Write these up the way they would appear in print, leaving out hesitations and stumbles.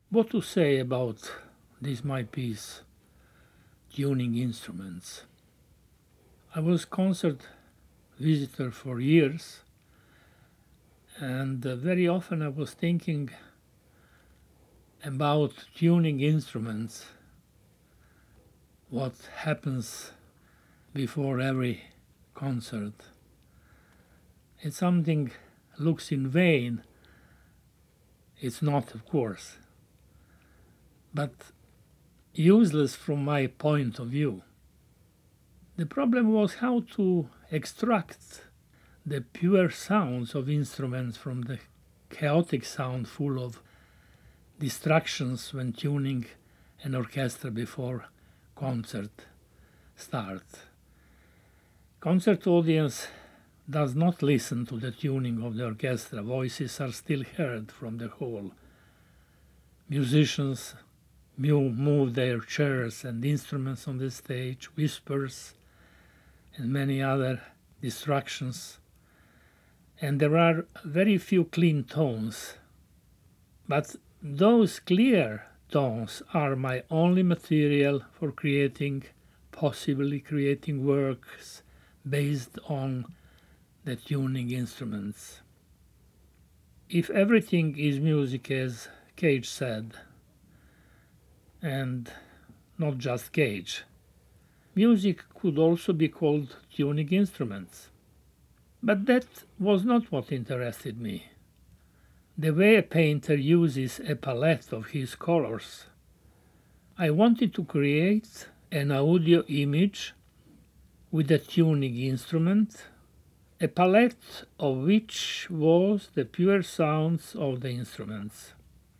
What to say about this my piece, tuning instruments? I was concert visitor for years, and very often I was thinking about tuning instruments, what happens before every concert. It's something looks in vain. It's not, of course, but useless from my point of view. The problem was how to extract the pure sounds of instruments from the chaotic sound full of distractions when tuning an orchestra before concert start. Concert audience does not listen to the tuning of the orchestra. Voices are still heard from the hall. Musicians move their chairs and instruments on the stage, whispers, and many other distractions. And there are very few clean tones. But those clear tones are my only material for possibly creating works based on the tuning instruments. If everything is music, as Cage said, and not just Cage, music could also be called tuning instruments. But that was not what interested me. The way a painter uses a palette of his colors. I wanted to create an audio image with a tuning instrument, a palette of which was the pure sounds of the instruments.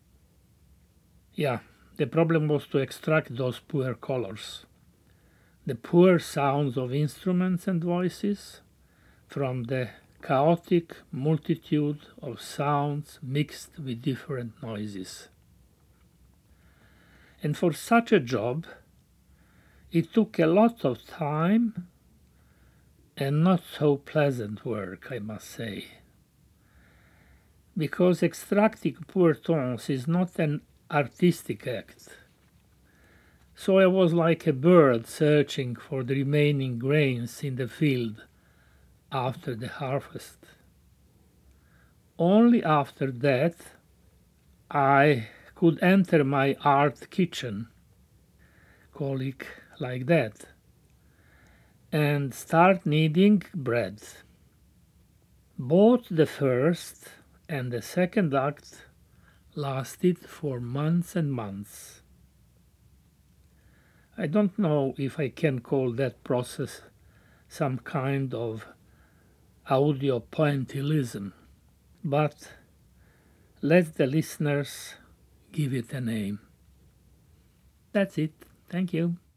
Yeah, the problem was to extract those poor colors, the poor sounds of instruments and voices, from the chaotic multitude of sounds mixed with different noises. And for such a job, it took a lot of time and not so pleasant work, I must say. Because extracting poor tones is not an artistic act. So I was like a bird searching for the remaining grains in the field after the harvest. Only after that I could enter my art kitchen, call it like that, and start kneading bread. Both the first and the second act lasted for months and months. I don't know if I can call that process some kind of audio pointillism, but let the listeners give it a name. That's it. Thank you.